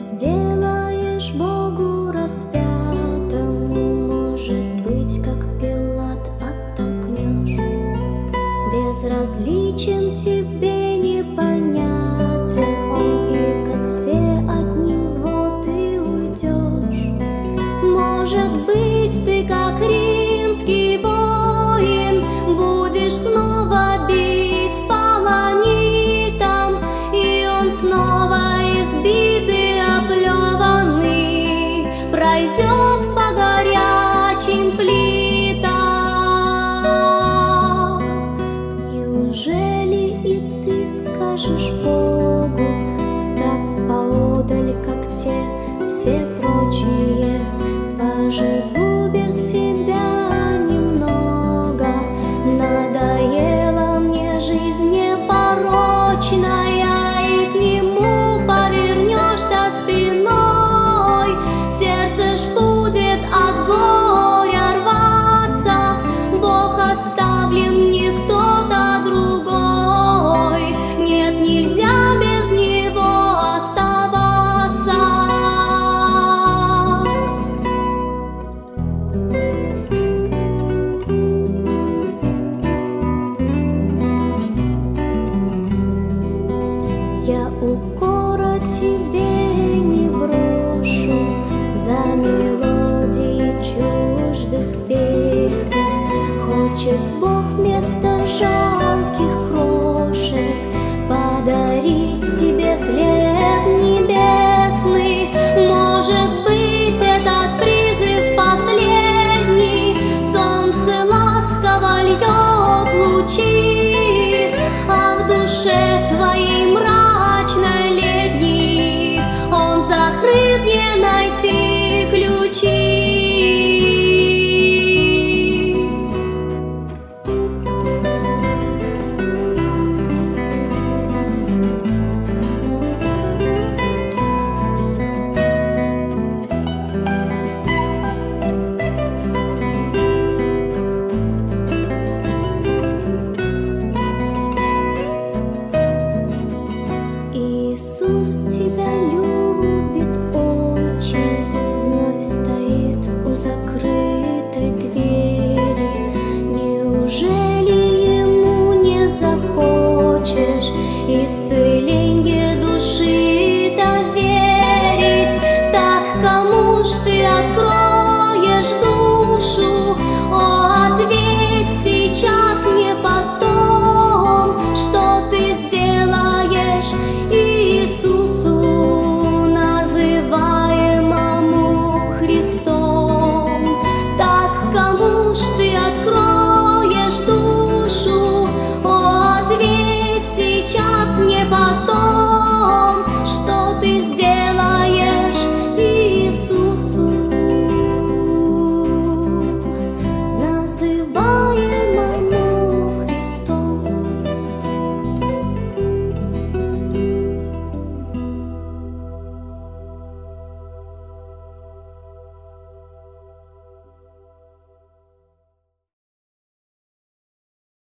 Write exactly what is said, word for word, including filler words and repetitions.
сделаешь Богу распятому, может быть, как Пилат оттолкнешь. Безразличен тебе, непонятен он, и как все от него ты уйдешь. Может быть, ты, как римский воин, будешь снова бить полонитом, и он снова избитый, оплеванный, пройдет по горячим плитам. Неужели и ты скажешь Богу, став поодаль, как те все прочие: поживу без тебя немного, надоела мне жизнь непорочная, и к нему повернешься спиной. Сердце ж будет от горя рваться, Бог оставлен, не кто-то другой. Нет, нельзя без него оставаться. Я укора тебе не брошу за мелодии чуждых песен. Хочет Бог вместо жалких крошек подарить тебе хлеб небесный. Может быть, этот призыв последний, солнце ласково льет лучи, а в душе твоей мрачной летней он закрыт, не найти ключи. Иисус тебя любит очень, вновь стоит у закрытой двери. Неужели ему не захочешь исцеленье души доверить? Так кому ж ты откроешь